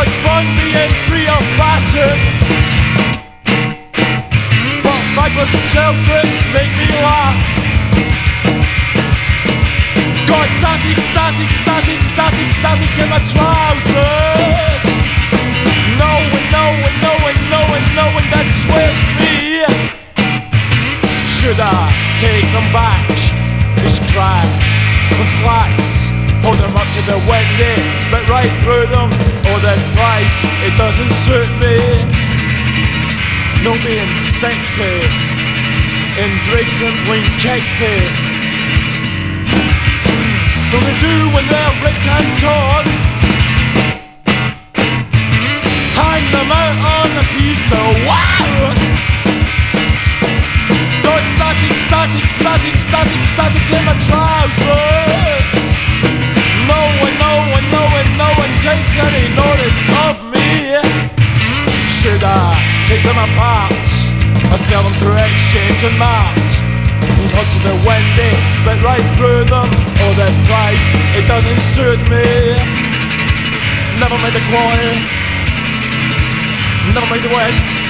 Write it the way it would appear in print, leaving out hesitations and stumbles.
it's fun being free of fashion, but vipers and shell strips make me laugh. Got static, static, static, static, static in my trousers. Knowing, knowing, knowing, knowing, knowing that it's with me. Should I take them back? This crap from slacks, hold them up to the window, spit right through them. Oh, that price, it doesn't suit me. No being sexy, infrequently kexy. So they do when they're ripped and torn. Hang them out on a piece of wire. Got static, static, static, static, static in my trousers. No one, no one, no one, no one takes any notice of me. Should I take them apart or sell them through exchange and mart? Up to the windy, spit right through them. Oh, the price, it doesn't suit me. Never mind the quality, never mind the way.